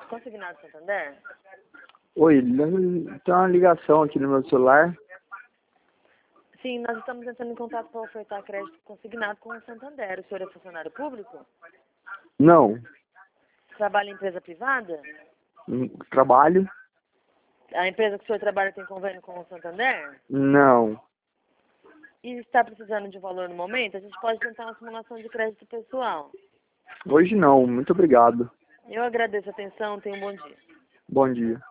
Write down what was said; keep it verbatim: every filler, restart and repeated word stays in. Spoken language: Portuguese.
Consignado Santander? Oi, tem uma ligação aqui no meu celular. Sim, nós estamos entrando em contato para ofertar crédito consignado com o Santander. O senhor é funcionário público? Não. Trabalha em empresa privada? Hum, Trabalho? A empresa que o senhor trabalha tem convênio com o Santander? Não. E está precisando de valor no momento? A gente pode tentar uma simulação de crédito pessoal. Hoje não, muito obrigado. Eu agradeço a atenção, tenha um bom dia. Bom dia.